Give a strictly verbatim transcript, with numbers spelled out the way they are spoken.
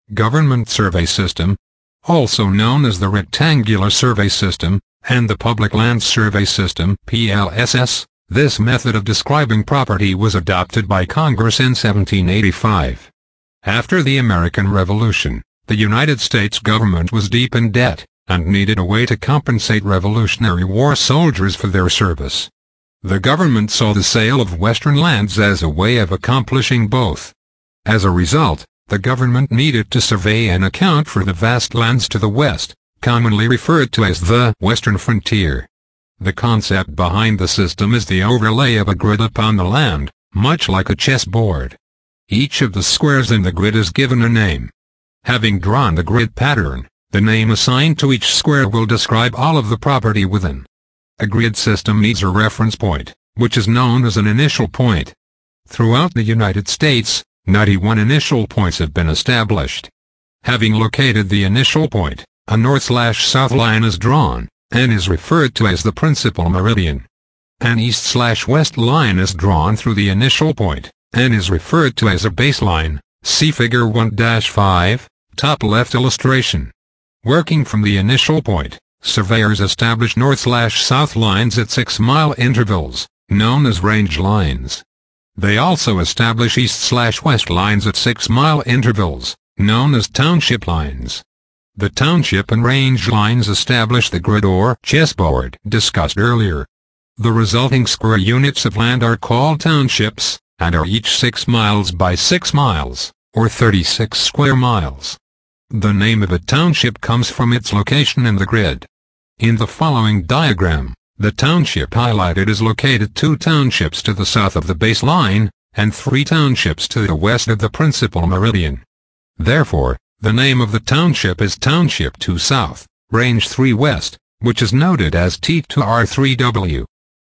Government Survey System, also known as the Rectangular Survey System, and the Public Land Survey System (P L S S). This method of describing property was adopted by Congress in seventeen eighty-five. After the American Revolution, the United States government was deep in debt, and needed a way to compensate Revolutionary War soldiers for their service. The government saw the sale of Western lands as a way of accomplishing both. As a result, the government needed to survey and account for the vast lands to the west, commonly referred to as the Western Frontier. The concept behind the system is the overlay of a grid upon the land, much like a chessboard. Each of the squares in the grid is given a name. Having drawn the grid pattern, the name assigned to each square will describe all of the property within. A grid system needs a reference point, which is known as an initial point. Throughout the United States, ninety-one initial points have been established. Having located the initial point, a north-south line is drawn, and is referred to as the principal meridian. An east-west line is drawn through the initial point, and is referred to as a baseline. See Figure one dash five, top left illustration. Working from the initial point, surveyors establish north-south lines at six-mile intervals, known as range lines. They also establish east-west lines at six-mile intervals, known as township lines. The township and range lines establish the grid or chessboard discussed earlier. The resulting square units of land are called townships, and are each six miles by six miles, or thirty-six square miles. The name of a township comes from its location in the grid. In the following diagram, the township highlighted is located two townships to the south of the baseline, and three townships to the west of the principal meridian. Therefore, the name of the township is Township two South, Range three West, which is noted as T two R three W.